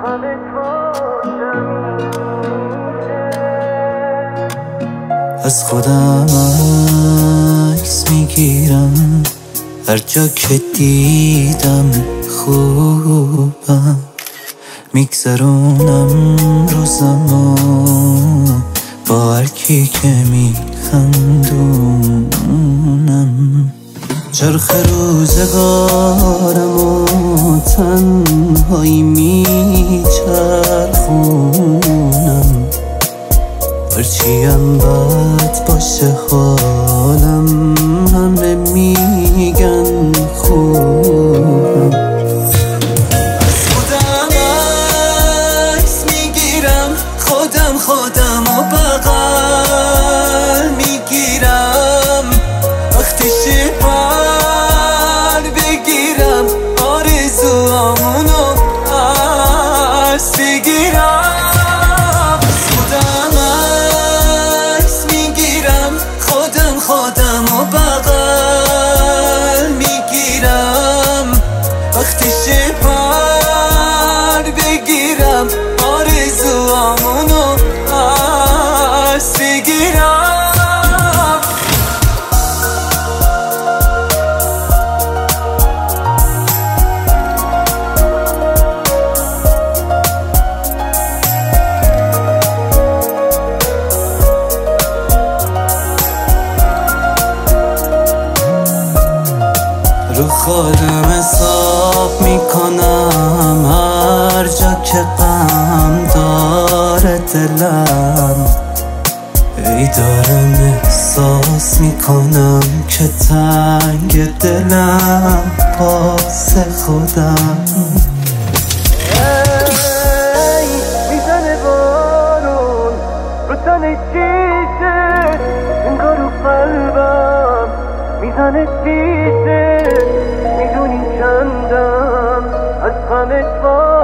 از خودم عکس میگیرم هر جا که دیدم خوبم، میگذرونم روزمو با هر کی که میخندونم. چرخ روزگارم و تنهایی میچرخونم، هرچیم بد باشه حالم همه میگن خوبم. از خودم عکس میگیرم، خودم و بغل میگیرم، وقتی پر بگیرم آرزوامونو عکس بگیرم. خودم و بغل میگیرم، وقتی پر بگیرم آرزوامونو عکس بگیرم. رو خودم حساب میکنم هر جا که غم داره دلم، ای دارم احساس میکنم که تنگ دلم واسه خودم. میزنه بارون رو تن شیشه، انگار رو قلبم میزنه شیشه، میدونی چندم از غمت